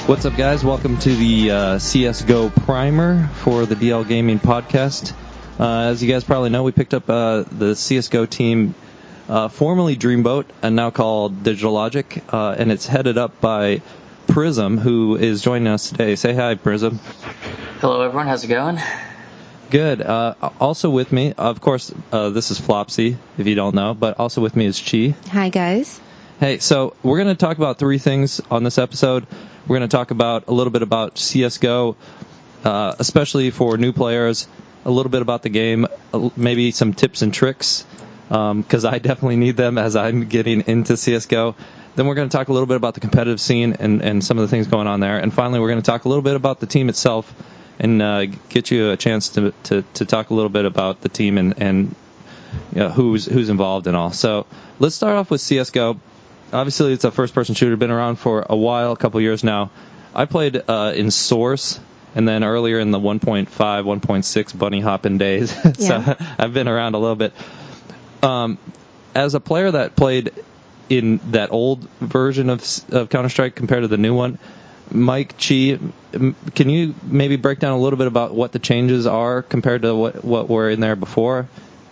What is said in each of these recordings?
What's up, guys? Welcome to the CSGO Primer for the DL Gaming Podcast. As you guys probably know, we picked up the CSGO team, formerly Dreamboat and now called Digital Logic, and it's headed up by Prism, who is joining us today. Say hi, Prism. Hello, everyone. How's it going? Good. Also with me, of course, this is Flopsy, if you don't know, but also with me is Chi. Hi, guys. Hey, so we're going to talk about three things on this episode. We're going to talk about a little bit about CSGO, especially for new players, a little bit about the game, maybe some tips and tricks, because I definitely need them as I'm getting into CSGO. Then we're going to talk a little bit about the competitive scene and some of the things going on there. And finally, we're going to talk a little bit about the team itself and get you a chance to talk a little bit about the team and you know, who's involved and all. So let's start off with CSGO. Obviously, it's a first-person shooter, been around for a while, a couple years now. I played in Source, and then earlier in the 1.5, 1.6 bunny hopping days. So I've been around a little bit. As a player that played in that old version of Counter-Strike compared to the new one, Mike, Chi, can you maybe break down a little bit about what the changes are compared to what were in there before?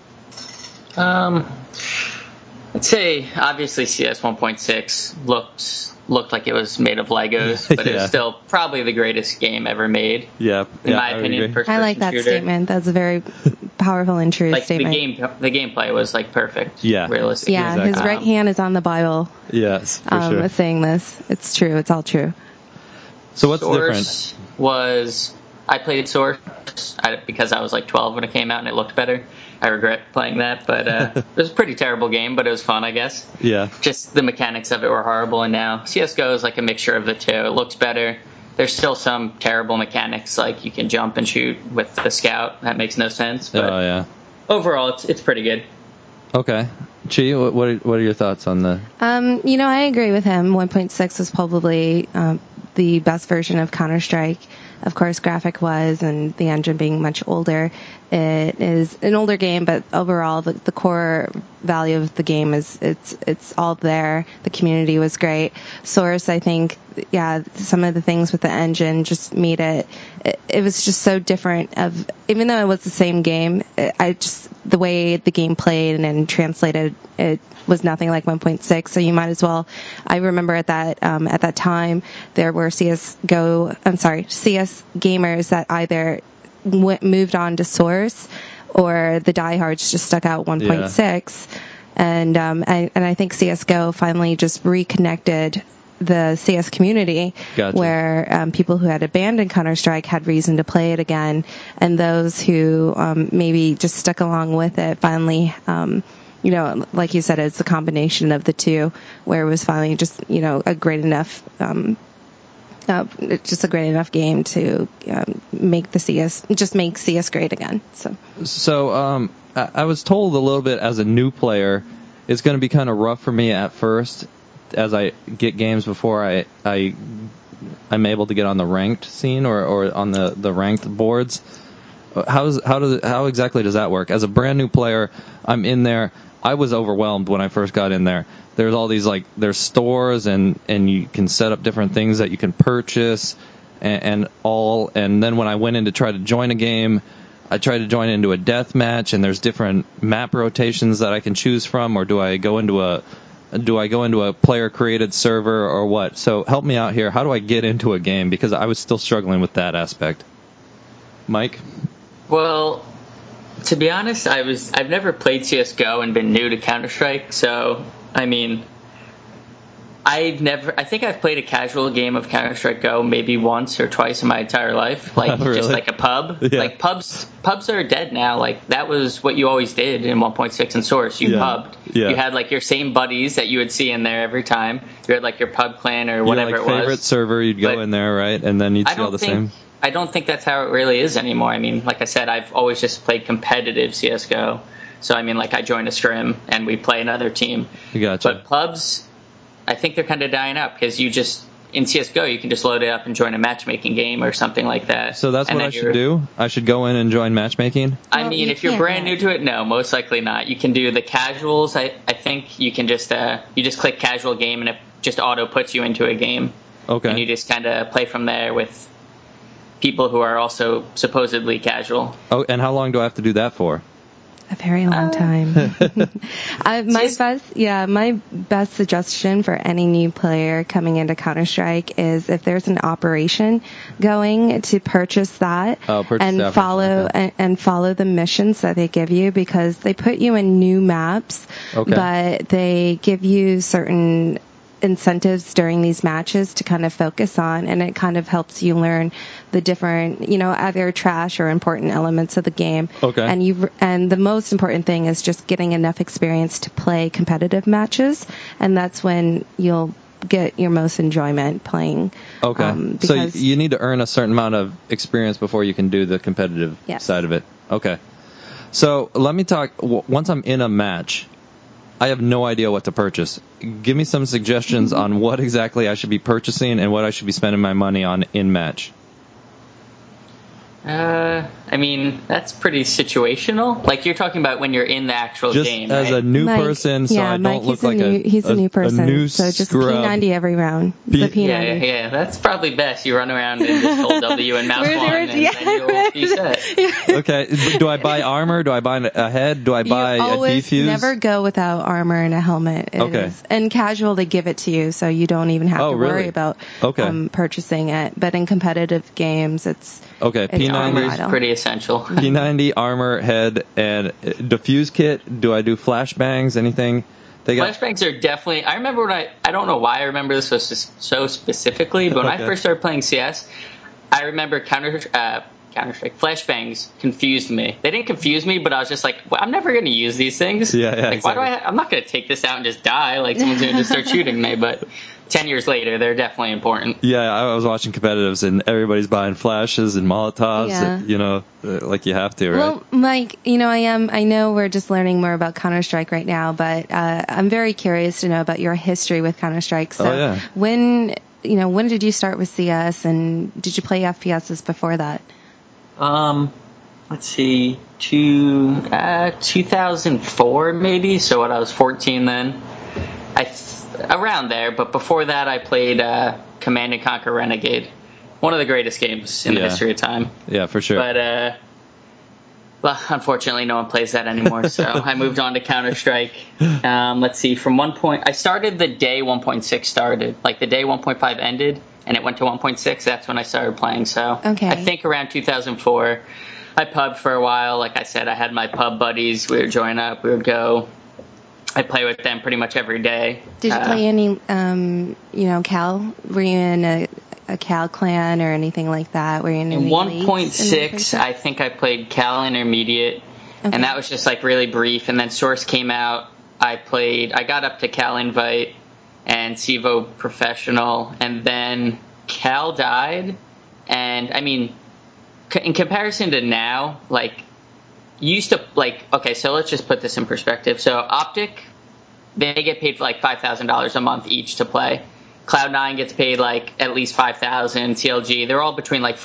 I'd say obviously CS 1.6 looked like it was made of Legos, but it was still probably the greatest game ever made. Yeah, in my opinion. I like that statement. That's a very powerful and true statement. The gameplay was like perfect. Yeah, realistic. Yeah, exactly. His right hand is on the Bible. Yes, for sure. Saying this, it's true. It's all true. So what's different? I played Source because I was like 12 when it came out and it looked better. I regret playing that, but it was a pretty terrible game, but it was fun, I guess. Yeah. Just the mechanics of it were horrible, and now CSGO is like a mixture of the two. It looks better. There's still some terrible mechanics, like you can jump and shoot with the scout. That makes no sense. But overall, it's pretty good. Okay. Chi, what are your thoughts on the... I agree with him. 1.6 was probably the best version of Counter-Strike. Of course, graphic-wise and the engine being much older. It is an older game, but overall, the core value of the game it's all there. The community was great. Source, I think, some of the things with the engine just made it was just so different. Even though it was the same game, the way the game played and translated, it was nothing like 1.6. So you might as well. I remember at that time there were CS gamers that either moved on to Source or the diehards just stuck out 1.6. And I think CSGO finally just reconnected the CS community. Gotcha. Where people who had abandoned Counter-Strike had reason to play it again, and those who maybe just stuck along with it finally, like you said, it's a combination of the two, where it was finally just, a great enough game to make CS great again. So I was told a little bit as a new player, it's going to be kind of rough for me at first as I get games before I'm able to get on the ranked scene or on the ranked boards. How exactly does that work? As a brand new player, I'm in there. I was overwhelmed when I first got in there. There's all these there's stores and you can set up different things that you can purchase and then when I went in to try to join a game, I tried to join into a death match and there's different map rotations that I can choose from, or do I go into a player created server or what? So help me out here. How do I get into a game? Because I was still struggling with that aspect. Mike? Well, to be honest, I've never played CSGO and been new to Counter-Strike, so, I mean, I think I've played a casual game of Counter-Strike Go maybe once or twice in my entire life, really? Just like a pub. Yeah. Like, pubs are dead now. Like, that was what you always did in 1.6 and Source. You pubbed. Yeah. You had, your same buddies that you would see in there every time. You had, your pub clan or whatever it was. Your favorite server, you'd go in there, right? And then you'd see all the same. I don't think that's how it really is anymore. I mean, like I said, I've always just played competitive CSGO. So, I mean, I join a scrim and we play another team. Gotcha. But pubs, I think they're kind of dying out because in CSGO, you can just load it up and join a matchmaking game or something like that. So that's what I should do? I should go in and join matchmaking? I mean, if you're brand new to it, no, most likely not. You can do the casuals. I think you can just click casual game and it just auto puts you into a game. Okay. And you just kind of play from there with people who are also supposedly casual. Oh, and how long do I have to do that for? A very long time. My best suggestion for any new player coming into Counter-Strike is if there's an operation going, to purchase that and follow the missions that they give you, because they put you in new maps, but they give you certain incentives during these matches to kind of focus on, and it kind of helps you learn the different, either trash or important elements of the game. Okay. And the most important thing is just getting enough experience to play competitive matches, and that's when you'll get your most enjoyment playing. Okay. So you need to earn a certain amount of experience before you can do the competitive side of it. Okay. So let me talk, once I'm in a match, I have no idea what to purchase. Give me some suggestions on what exactly I should be purchasing and what I should be spending my money on in match. I mean, that's pretty situational. Like, you're talking about when you're in the actual game, Just as a new person, so I don't look like he's a new person, new so just scrub. P90 every round. The P90. Yeah, that's probably best. You run around and just hold W and mouse one, and then you'll be set. Okay, do I buy armor? Do I buy a head? Do I buy a defuse? You never go without armor and a helmet. And casual, they give it to you, so you don't even have to worry about purchasing it. But in competitive games, it's P90 is pretty essential. P90, armor, head, and diffuse kit. Do I do flashbangs? Anything? Flashbangs are definitely. I remember when I don't know why I remember this so specifically, but when I first started playing CS, I remember Counter-Strike flashbangs confused me. They didn't confuse me, but I was just like, well, I'm never going to use these things. Yeah, like, exactly. Why do I'm not going to take this out and just die. Like, someone's going to just start shooting me. But 10 years later, they're definitely important. Yeah, I was watching competitives, and everybody's buying flashes and Molotovs, like you have to, right? Well, Mike, I know we're just learning more about Counter-Strike right now, but I'm very curious to know about your history with Counter-Strike. So when did you start with CS, and did you play FPSs before that? Let's see, 2004 maybe. So when I was 14 then, around there. But before that, I played Command & Conquer Renegade, one of the greatest games in the history of time. Yeah, for sure. But well, unfortunately, no one plays that anymore. So I moved on to Counter-Strike. Let's see, from 1 point, I started the day 1.6 started, like the day 1.5 ended, and it went to 1.6. That's when I started playing. So I think around 2004. I pubbed for a while. Like I said, I had my pub buddies. We would join up. We would go. I play with them pretty much every day. Did you play any, Cal? Were you in a Cal clan or anything like that? Were you in 1.6, I think I played Cal Intermediate, and that was just like really brief. And then Source came out. I got up to Cal Invite and CEVO Professional, and then Cal died. And I mean, in comparison to now, like, used to, like, okay, so let's just put this in perspective. So Optic, they get paid for like $5,000 a month each to play. Cloud9 gets paid like at least $5,000. CLG, they're all between like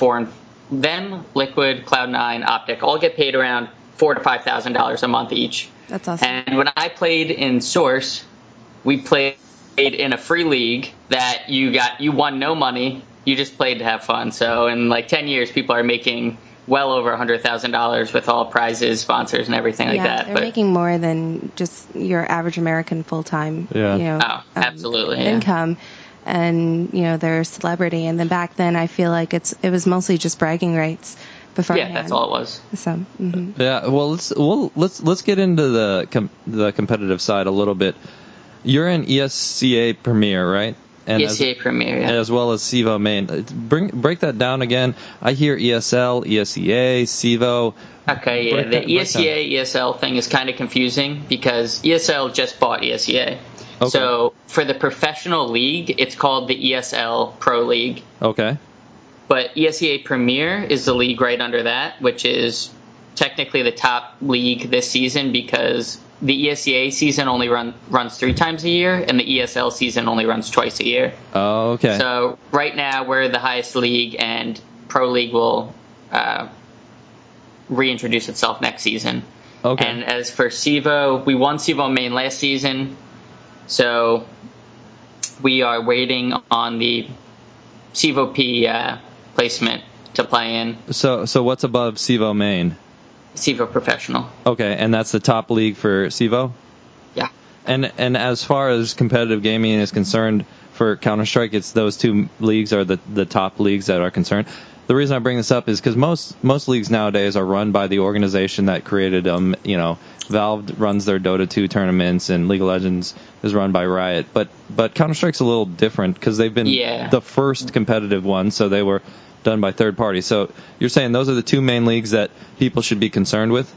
Liquid, Cloud9, Optic, all get paid around $4,000 to $5,000 a month each. That's awesome. And when I played in Source, we played in a free league that you won no money. You just played to have fun. So in like 10 years, people are making well over $100,000 with all prizes, sponsors, and everything like that. They're making more than just your average American full-time, absolutely, income. And, they're a celebrity. And then back then, I feel like it was mostly just bragging rights beforehand. Yeah, that's all it was. So, Yeah, well, let's get into the competitive side a little bit. You're in ESEA Premier, right? And ESEA Premier, yeah. As well as CEVO main. Break that down again. I hear ESL, ESEA, CEVO. Okay, yeah. The ESEA, ESL thing is kind of confusing because ESL just bought ESEA. Okay. So for the professional league, it's called the ESL Pro League. Okay. But ESEA Premier is the league right under that, which is technically the top league this season because the ESEA season only runs 3 times a year, and the ESL season only runs twice a year. Oh, okay. So right now we're the highest league, and Pro League will reintroduce itself next season. Okay. And as for CEVO, we won CEVO main last season, so we are waiting on the CVOP placement to play in. So what's above CEVO main? CVO Professional. Okay, and that's the top league for CEVO? Yeah. And as far as competitive gaming is concerned for Counter-Strike, it's those two leagues are the top leagues that are concerned. The reason I bring this up is because most leagues nowadays are run by the organization that created them. Valve runs their Dota 2 tournaments, and League of Legends is run by Riot. But Counter-Strike's a little different because they've been the first competitive one, so they were done by third parties. So you're saying those are the two main leagues that people should be concerned with?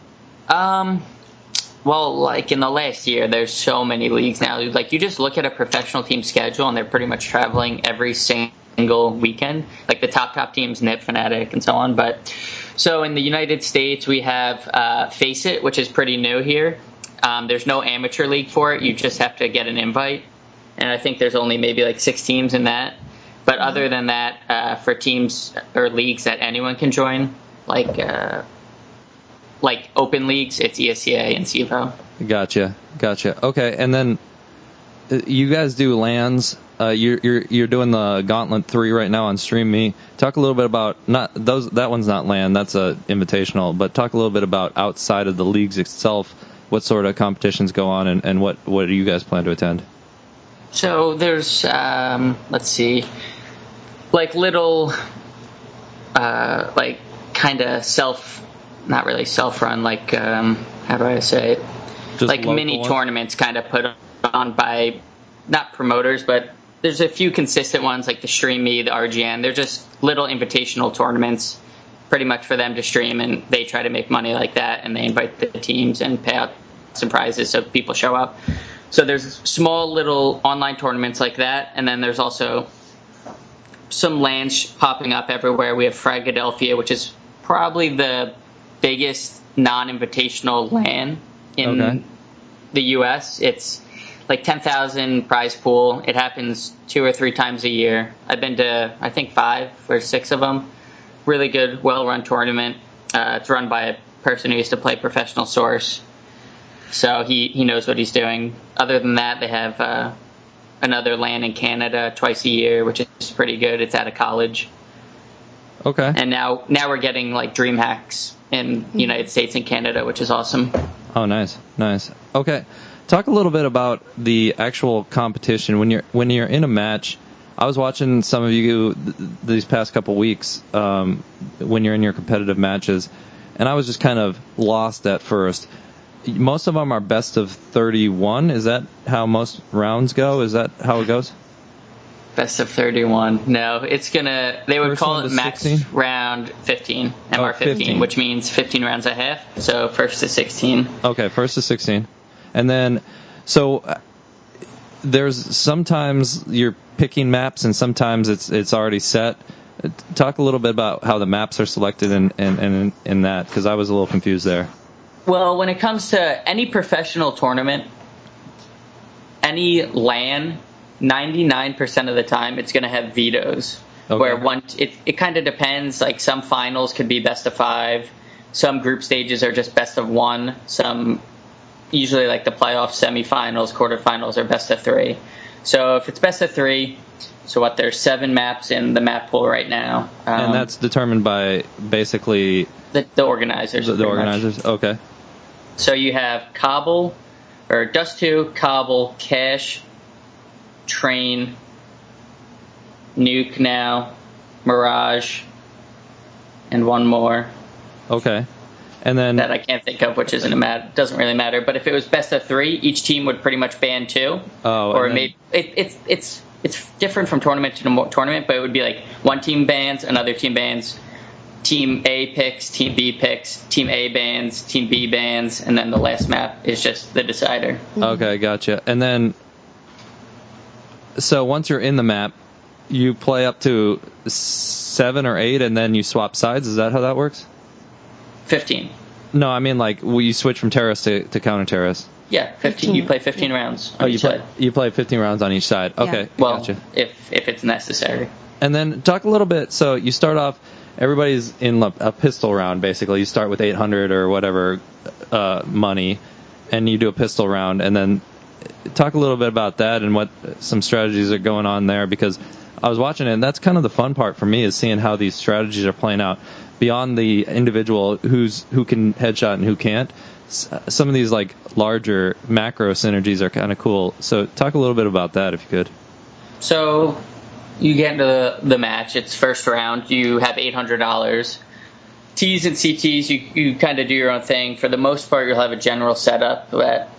Well, like in the last year, there's so many leagues now. Like you just look at a professional team schedule, and they're pretty much traveling every single weekend. Like the top teams, NIP, Fnatic, and so on. But so in the United States, we have Face It, which is pretty new here. There's no amateur league for it. You just have to get an invite, and I think there's only maybe like 6 teams in that. But other than that, for teams or leagues that anyone can join, like open leagues, it's ESEA and CEVO. Gotcha. Okay, and then you guys do LANs. You're doing the Gauntlet 3 right now on Stream Me. Talk a little bit about that one's not LAN, that's a invitational. But talk a little bit about outside of the leagues itself, what sort of competitions go on, and what do you guys plan to attend? So there's let's see, like little like kind of not really self-run, like how do I say it? Just like mini tournaments kind of put on by not promoters, but there's a few consistent ones like the Stream Me, the RGN. They're just little invitational tournaments pretty much for them to stream, and they try to make money like that, and they invite the teams and pay out some prizes so people show up. So there's small little online tournaments like that, and then there's also some LANs popping up everywhere. We have Fragadelphia, which is probably the biggest non-invitational LAN in the U.S. It's like 10,000 prize pool. It happens 2 or 3 times a year. I've been to, I think, 5 or 6 of them. Really good, well-run tournament. It's run by a person who used to play Professional Source, so he knows what he's doing. Other than that, they have another LAN in Canada twice a year, which is pretty good. It's at a college. Okay. And now we're getting like DreamHacks in the United States and Canada, which is awesome. Oh, nice. Okay, talk a little bit about the actual competition when you're in a match. I was watching some of you these past couple weeks when you're in your competitive matches, and I was just kind of lost at first. Most of them are best of 31. Is that how most rounds go? Is that how it goes? Best of 31. No, they would call it max 16? Round 15, MR 15, which means 15 rounds a half. So first to 16. Okay, first to 16. And then, so there's sometimes you're picking maps and sometimes it's already set. Talk a little bit about how the maps are selected in that, because I was a little confused there. Well, when it comes to any professional tournament, any LAN, 99% of the time it's going to have vetoes. Okay. Where it kind of depends. Like some finals could be best of 5, some group stages are just best of 1, some usually like the playoffs, semifinals, quarterfinals are best of 3. So if it's best of 3, so there's 7 maps in the map pool right now. And that's determined by basically the organizers. The organizers, okay. So you have Cobble, or Dust 2, Cobble, Cash, Train, Nuke now, Mirage, and one more. Okay. And then that I can't think of, which doesn't really matter. But if it was best of 3, each team would pretty much ban 2. Oh, or maybe it's different from tournament to tournament, but it would be like one team bans, another team bans, team A picks, team B picks, team A bans, team B bans, and then the last map is just the decider. Okay, gotcha. And then, so once you're in the map, you play up to 7 or 8, and then you swap sides. Is that how that works? 15. No, I mean like you switch from terrace to counter terrace. Yeah, 15. You play 15 rounds on each side. You play 15 rounds on each side. Okay, yeah. Well, gotcha. if it's necessary. And then talk a little bit. So you start off. Everybody's in a pistol round, basically. You start with 800 or whatever money, and you do a pistol round. And then talk a little bit about that and what some strategies are going on there, because I was watching it, and that's kind of the fun part for me, is seeing how these strategies are playing out beyond the individual who can headshot and who can't. Some of these like larger macro synergies are kind of cool. So talk a little bit about that if you could. So you get into the match. It's first round. You have $800. Ts and CTs, you kind of do your own thing. For the most part, you'll have a general setup,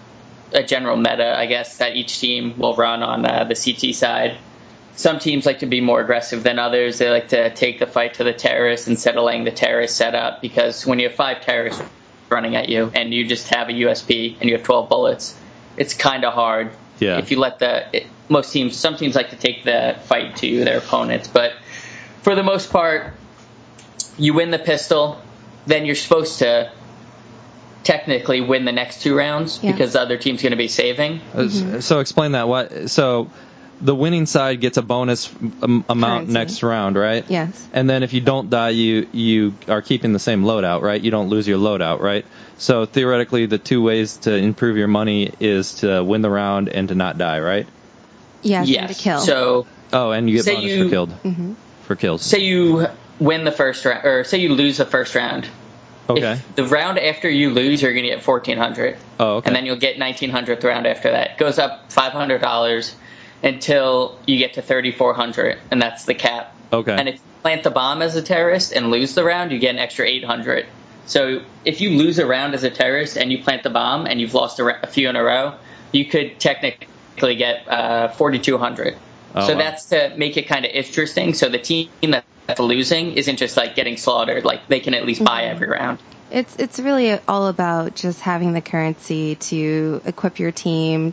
a general meta, I guess, that each team will run on the CT side. Some teams like to be more aggressive than others. They like to take the fight to the terrorists instead of letting the terrorists set up, because when you have 5 terrorists running at you and you just have a USP and you have 12 bullets, it's kind of hard. Yeah. If you let some teams like to take the fight to their opponents, but for the most part, you win the pistol, then you're supposed to technically win the next 2 rounds because the other team's going to be saving. So explain that. So the winning side gets a bonus amount Currency. next round, right? Yes. And then if you don't die, you are keeping the same loadout, right? You don't lose your loadout, right? So theoretically, the 2 ways to improve your money is to win the round and to not die, right? Yes. And to kill. So, and you get bonus for killed. Mm-hmm. For kills. Say you win the first round, or say you lose the first round. Okay. If the round after you lose, you're going to get 1,400. Oh, okay. And then you'll get 1,900th round after that. It goes up $500 until you get to 3,400, and that's the cap. Okay. And if you plant the bomb as a terrorist and lose the round, you get an extra 800. So if you lose a round as a terrorist and you plant the bomb and you've lost a few in a row, you could technically get 4,200. So that's to make it kind of interesting. So the team that's losing isn't just like getting slaughtered. Like they can at least buy every round. It's really all about just having the currency to equip your team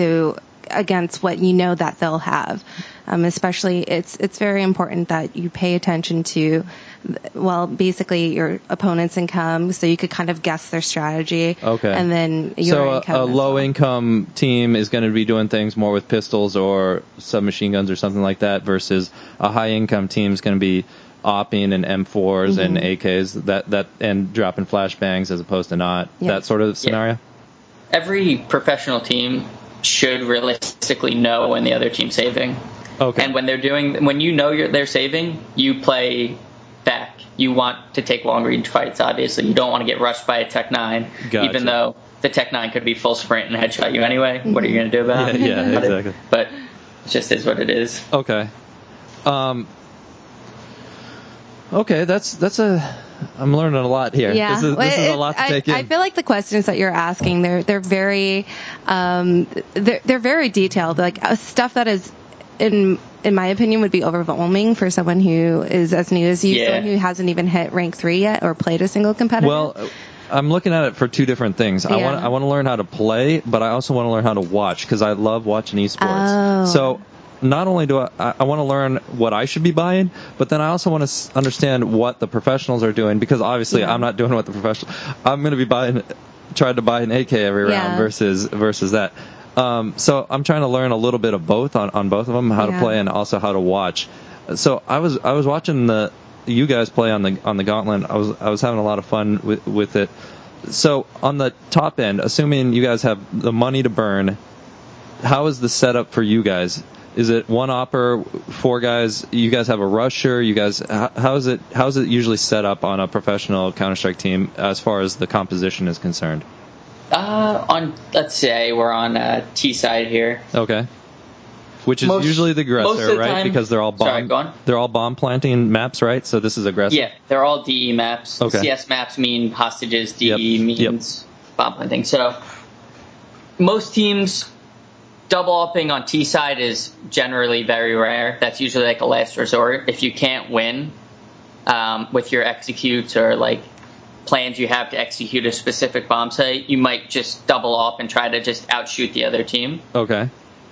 against what you know that they'll have. Especially, it's very important that you pay attention to, basically your opponent's income, so you could kind of guess their strategy. Okay. And then your income. So a low-income team is going to be doing things more with pistols or submachine guns or something like that, versus a high-income team is going to be opping and M4s and AKs and dropping flashbangs as opposed to not. Yeah. That sort of scenario? Yeah. Every professional team should realistically know when the other team's saving. Okay. And when they're saving, you play back. You want to take long range fights, obviously. You don't want to get rushed by a Tech 9, even though the Tech 9 could be full sprint and headshot you anyway. What are you going to do about it? Yeah, exactly. But it just is what it is. Okay. Okay, I'm learning a lot here. Yeah. This is a lot to take in. I feel like the questions that you're asking, they're very, they're very detailed. Like stuff that is, in my opinion, would be overwhelming for someone who is as new as you, someone who hasn't even hit rank 3 yet or played a single competitive. Well, I'm looking at it for 2 different things. I want to learn how to play, but I also want to learn how to watch, because I love watching esports. So not only do I want to learn what I should be buying, but then I also want to understand what the professionals are doing, because obviously I'm not doing what the professional. I'm going to be trying to buy an AK every round versus that. So I'm trying to learn a little bit of both on both of them, how to play and also how to watch. So I was watching you guys play on the Gauntlet. I was having a lot of fun with it. So on the top end, assuming you guys have the money to burn, how is the setup for you guys? Is it 1 opper, 4 guys? You guys have a rusher? You guys, how is it usually set up on a professional Counter-Strike team as far as the composition is concerned? Let's say we're on T side here. Okay. Which is usually the aggressor, right? Time, because they're all bomb planting maps, right? So this is aggressive. Yeah, they're all DE maps. Okay. CS maps mean hostages. DE means bomb planting. So most teams, double upping on T side is generally very rare. That's usually like a last resort. If you can't win with your executes or like plans you have to execute a specific bomb site, you might just double up and try to just outshoot the other team. Okay.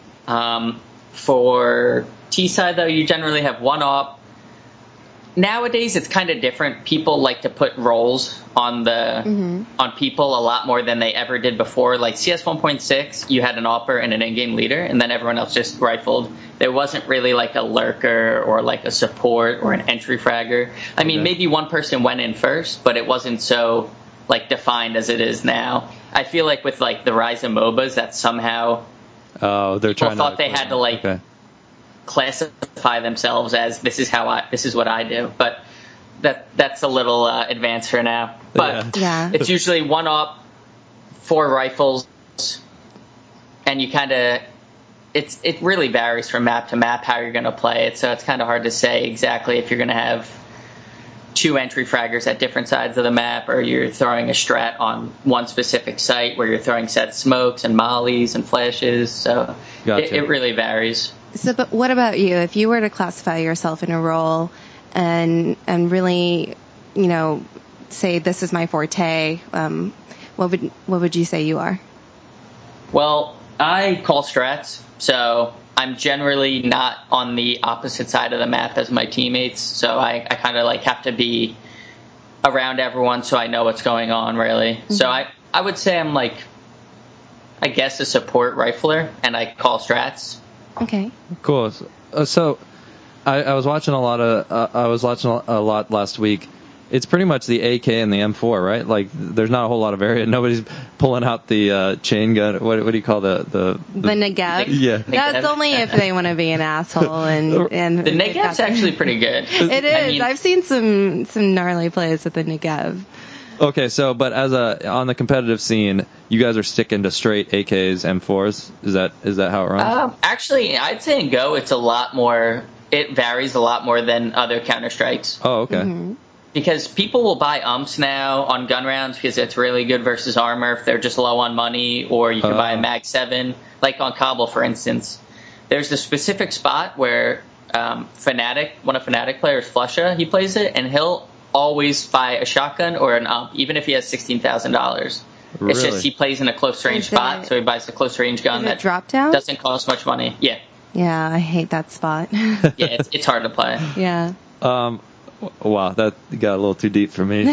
For T side though, you generally have 1 op. Nowadays it's kind of different. People like to put roles on on people a lot more than they ever did before. Like CS 1.6, you had an opper and an in-game leader, and then everyone else just rifled. There wasn't really like a lurker or like a support or an entry fragger. I mean, maybe one person went in first, but it wasn't so like defined as it is now. I feel like with like the rise of MOBAs, that somehow they're people trying thought they had to like classify themselves as this is what I do. But that's a little advanced for now. But Yeah. it's usually 1-up, 4 rifles, and you kind of it really varies from map to map how you're going to play it. So it's kind of hard to say exactly if you're going to have 2 entry fraggers at different sides of the map, or you're throwing a strat on one specific site where you're throwing set smokes and mollies and flashes. So Gotcha. it really varies. So, but what about you? If you were to classify yourself in a role and really, say this is my forte, what would you say you are? Well, I call strats, so I'm generally not on the opposite side of the map as my teammates, so I kind of have to be around everyone so I know what's going on, really. Mm-hmm. So I would say I'm I guess a support rifler, and I call strats. Okay. Cool. So I was watching a lot last week. It's pretty much the AK and the M4, right? There's not a whole lot of variant. Nobody's pulling out the chain gun. What do you call the Negev? Yeah. That's only if they want to be an asshole. And the Negev's actually pretty good. It is. I've seen some gnarly plays with the Negev. Okay, so but on the competitive scene, you guys are sticking to straight AKs, M4s. Is that how it runs? Actually, I'd say in Go it's a lot more. It varies a lot more than other Counter-Strikes. Oh, okay. Mm-hmm. Because people will buy umps now on gun rounds because it's really good versus armor if they're just low on money, or you can buy a Mag 7. Like on Cobble, for instance, there's a specific spot where Fnatic, one of Fnatic players, Flusha, he plays it, and he'll always buy a shotgun or an ump, even if he has $16,000. Really? It's just he plays in a close range spot, so he buys a close range gun that drop down? Doesn't cost much money. Yeah. Yeah, I hate that spot. Yeah, it's hard to play. Yeah. Wow, that got a little too deep for me.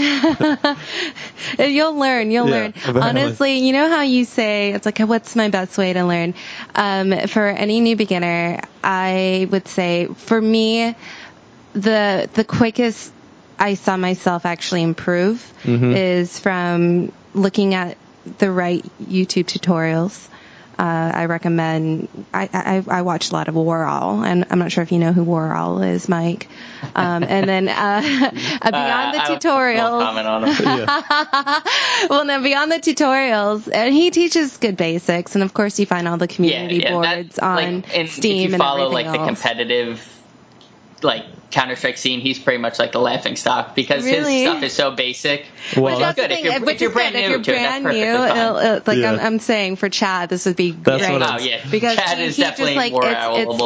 You'll learn. Apparently. Honestly, you know how you say, it's what's my best way to learn? For any new beginner, I would say, for me, the quickest I saw myself actually improve is from looking at the right YouTube tutorials. I recommend, I watch a lot of Warall, and I'm not sure if you know who Warall is, Mike. And then, beyond the tutorials. I won't comment on him. Well, no, beyond the tutorials, and he teaches good basics, and of course you find all the community boards on Steam and everything else. If you follow, the competitive, Counter-Strike scene, he's pretty much the laughing stock because his stuff is so basic. Well, that's good. If you're brand new to it, that's perfectly fine. I'm saying for Chad, this would be great. Because Chad is definitely more allowable.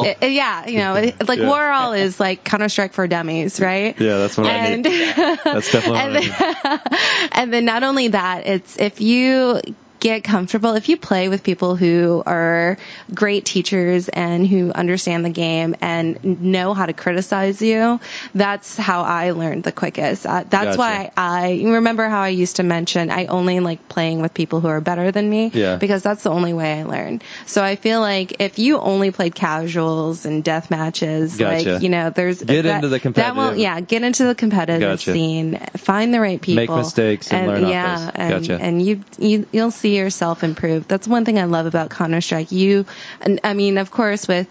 Warall is Counter-Strike for dummies, right? Yeah, that's what I need. That's definitely what I need. And then not only that, it's if you get comfortable, if you play with people who are great teachers and who understand the game and know how to criticize you, that's how I learned the quickest. That's Gotcha. why I remember how I used to mention I only like playing with people who are better than me, because that's the only way I learn. So I feel like if you only played casuals and death matches, Gotcha. there's into the competitive. Get into the competitive scene, find the right people, make mistakes and learn off those. Gotcha. And you'll see yourself improve. That's one thing I love about Counter-Strike. Of course, with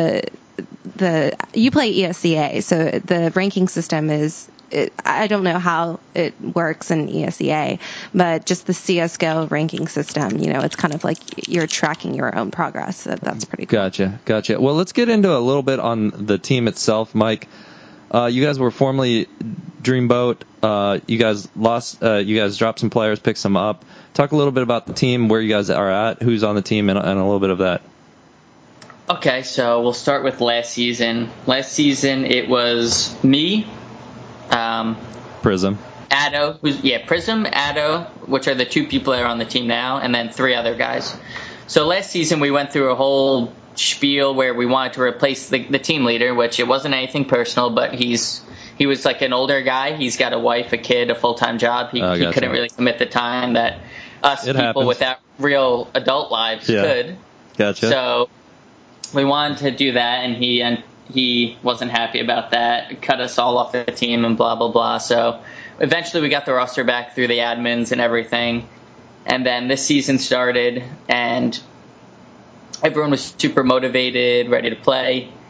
you play ESEA, so the ranking system is, I don't know how it works in ESEA, but just the CSGO ranking system, it's kind of like you're tracking your own progress. So that's pretty cool. Gotcha. Well, let's get into a little bit on the team itself, Mike. You guys were formerly Dreamboat. You guys lost. You guys dropped some players, picked some up. Talk a little bit about the team, where you guys are at, who's on the team, and a little bit of that. Okay, so we'll start with last season. Last season, it was me, Prism, Addo, Prism, Addo, which are the 2 people that are on the team now, and then 3 other guys. So last season, we went through a whole spiel where we wanted to replace the team leader, which it wasn't anything personal, but he was an older guy. He's got a wife, a kid, a full-time job. He couldn't really commit the time that us people without real adult lives could. Gotcha. So we wanted to do that, and he wasn't happy about that. Cut us all off the team and blah, blah, blah. So eventually we got the roster back through the admins and everything. And then this season started, and everyone was super motivated, ready to play.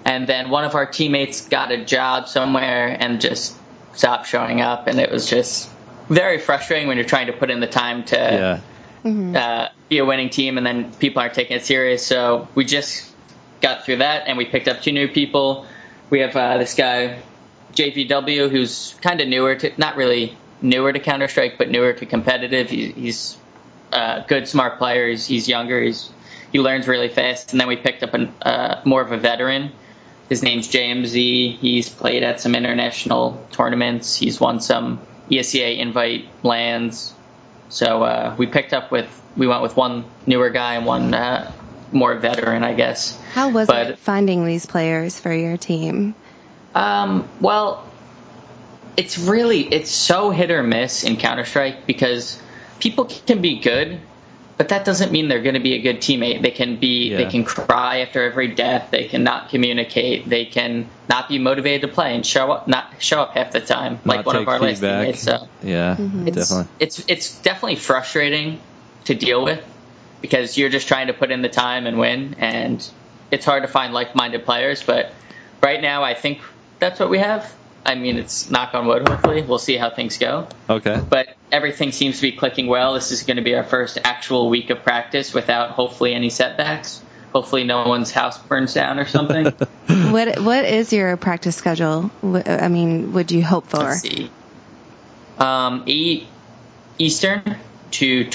And then one of our teammates got a job somewhere and just stopped showing up, and it was just very frustrating when you're trying to put in the time to be a winning team, and then people aren't taking it serious. So we just got through that, and we picked up 2 new people. We have this guy, JVW, who's kind of not really newer to Counter-Strike, but newer to competitive. He's a good, smart player. He's younger. He learns really fast. And then we picked up more of a veteran. His name's JMZ. He's played at some international tournaments. He's won some ESEA invite lands. So we went with one newer guy and one more veteran, I guess. How was it finding these players for your team? Well, it's so hit or miss in Counter-Strike because people can be good, but that doesn't mean they're going to be a good teammate. They can cry after every death. They can not communicate. They can not be motivated to play and not show up half the time, like one of our last teammates. So definitely. It's definitely frustrating to deal with because you're just trying to put in the time and win, and it's hard to find like-minded players. But right now, I think that's what we have. I mean, it's knock on wood, hopefully. We'll see how things go. Okay. But everything seems to be clicking well. This is going to be our first actual week of practice without, hopefully, any setbacks. Hopefully no one's house burns down or something. What is your practice schedule? I mean, would you hope for? Let's see. 8 Eastern to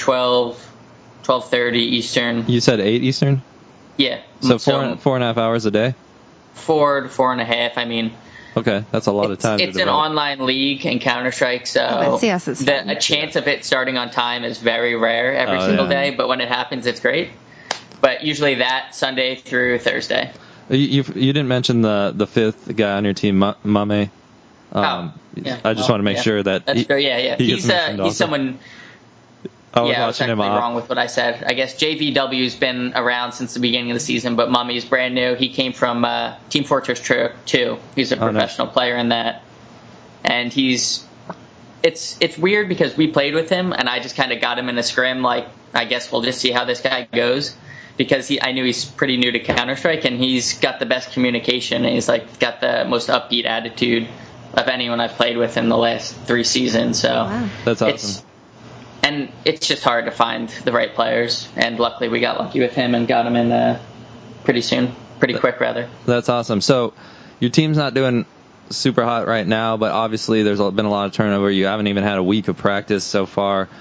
12:30 Eastern. You said 8 Eastern? Yeah. So 4.5 hours a day? 4 to 4.5. I mean... Okay, that's a lot of time. It's an online league in Counter-Strike, so a chance of it starting on time is very rare every single day, but when it happens, it's great. But usually that Sunday through Thursday. You didn't mention the 5th guy on your team, Mame. I just want to make sure that... That's great, yeah. He's someone... I was actually wrong with what I said. I guess JVW's been around since the beginning of the season, but Mummy's brand new. He came from Team Fortress 2. He's a professional player in that. And it's weird because we played with him, and I just kind of got him in a scrim, like, I guess we'll just see how this guy goes. Because I knew he's pretty new to Counter-Strike, and he's got the best communication, and he's got the most upbeat attitude of anyone I've played with in the last 3 seasons. So That's awesome. And it's just hard to find the right players, and luckily we got lucky with him and got him in pretty quick rather. That's awesome. So your team's not doing super hot right now, but obviously there's been a lot of turnover. You haven't even had a week of practice so far.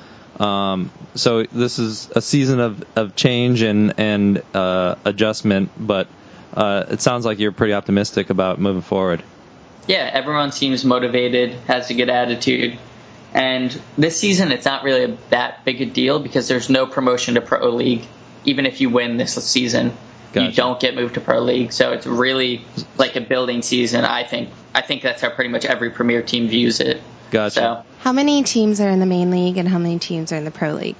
So this is a season of change and adjustment, but it sounds like you're pretty optimistic about moving forward. Yeah, everyone seems motivated, has a good attitude. And this season, it's not really that big a deal because there's no promotion to Pro League. Even if you win this season, you don't get moved to Pro League. So it's really like a building season, I think. I think that's how pretty much every Premier team views it. Gotcha. So, how many teams are in the main league and how many teams are in the Pro League?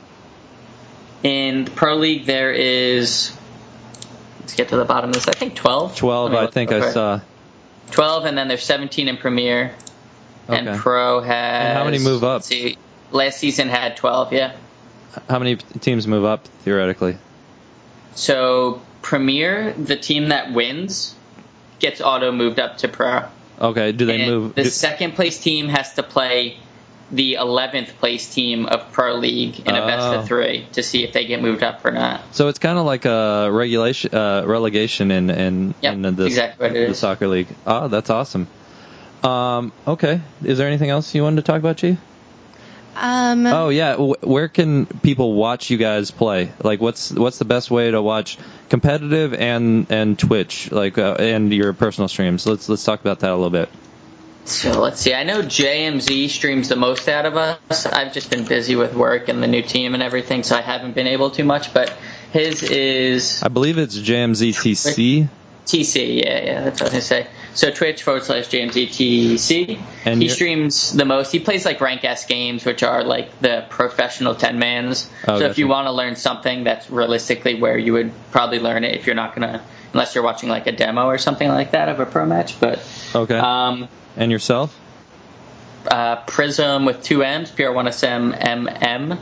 In the Pro League, there is... Let's get to the bottom of this. I think 12. 12, I think I saw. 12, and then there's 17 in Premier. Okay. And Pro has... And how many move up? Let's see, last season had 12, yeah. How many teams move up, theoretically? So, Premier, the team that wins, gets auto-moved up to Pro. Okay, do they move... The second-place team has to play the 11th place team of Pro League in a best-of-3 to see if they get moved up or not. So it's kind of like a relegation in exactly what it is. The soccer league. Oh, that's awesome. Okay. Is there anything else you wanted to talk about, Chief? Where can people watch you guys play? Like, what's the best way to watch competitive and Twitch, and your personal streams? Let's talk about that a little bit. So let's see. I know JMZ streams the most out of us. I've just been busy with work and the new team and everything, so I haven't been able to much. But his is... I believe it's JMZTC. TC, yeah, that's what I was going to say. So Twitch/JMZTC. And he streams the most. He plays like Rank S games, which are like the professional 10-mans. If you want to learn something, that's realistically where you would probably learn it if you're not going to, unless you're watching like a demo or something like that of a pro match. But okay. And yourself? Prism with 2 M's, PR1SMMM.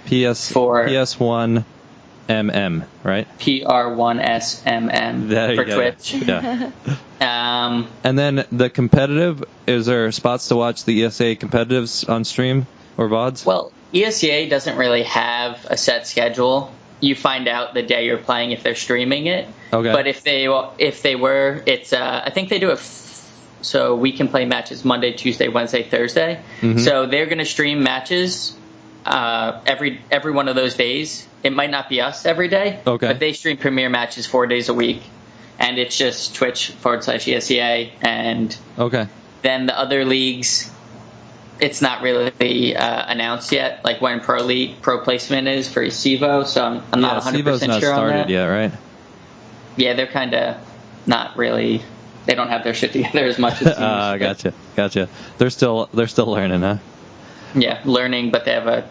PS1 MM, right? PR1SMM for Twitch. Yeah. And then the competitive, is there spots to watch the ESA competitives on stream or VODs? Well, ESEA doesn't really have a set schedule. You find out the day you're playing if they're streaming it. Okay. But if they were, it's I think they do it so we can play matches Monday, Tuesday, Wednesday, Thursday. Mm-hmm. So they're going to stream matches every one of those days. It might not be us every day, okay, but they stream premier matches 4 days a week, and it's just Twitch/ESEA, and okay. Then the other leagues, it's not really announced yet, like when pro placement is for CEVO, so I'm not 100% CEVO's not sure on started that. yet, right? Yeah, they're kind of not really. They don't have their shit together as much as teams. Gotcha. They're still learning, huh? Yeah, learning, but they have a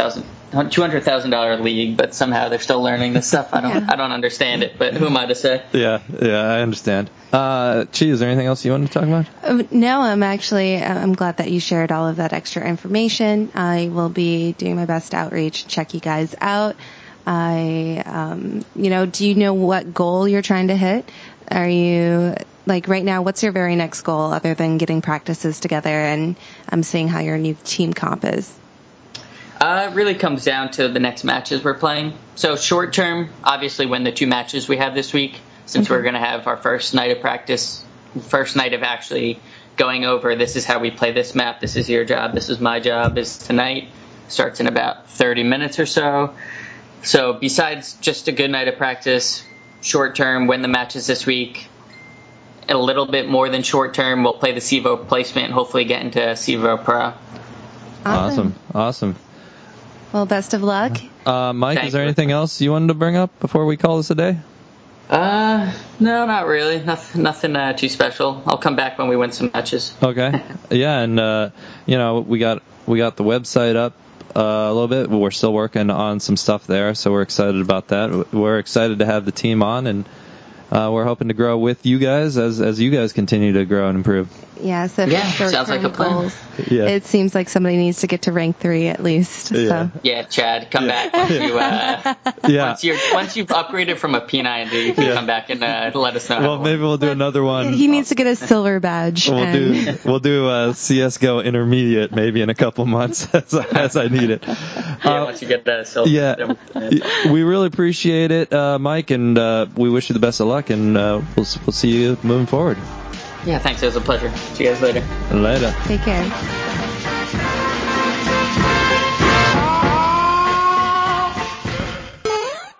$200,000 league, but somehow they're still learning this stuff. I don't understand it, but who am I to say? Yeah, I understand. Chi, is there anything else you wanted to talk about? No, I'm glad that you shared all of that extra information. I will be doing my best to outreach, check you guys out. Do you know what goal you're trying to hit? Are you, like, right now, what's your very next goal other than getting practices together and seeing how your new team comp is? It really comes down to the next matches we're playing. So short term, obviously win the 2 matches we have this week, since we're going to have our first night of practice, first night of actually going over, this is how we play this map, this is your job, this is my job, is tonight. Starts in about 30 minutes or so. So besides just a good night of practice, short term, win the matches this week. A little bit more than short term, we'll play the CEVO placement and hopefully get into CEVO Pro. Awesome. Well, best of luck. Mike, is there anything else you wanted to bring up before we call this a day? No, not really. Nothing too special. I'll come back when we win some matches. Okay. Yeah, and we got the website up a little bit. We're still working on some stuff there, so we're excited about that. We're excited to have the team on, and we're hoping to grow with you guys as you guys continue to grow and improve. Yeah, so sounds like a plan. Goals, it seems like somebody needs to get to rank 3 at least. Yeah, so. Yeah, Chad, come back once you've upgraded from a P90. You can come back and let us know. Well, maybe we'll do another one. He needs to get a silver badge. We'll do a CS:GO intermediate maybe in a couple months as I need it. Once you get that silver. Yeah, we really appreciate it, Mike, and we wish you the best of luck, and we'll see you moving forward. Yeah, thanks. It was a pleasure. See you guys later. Later. Take care.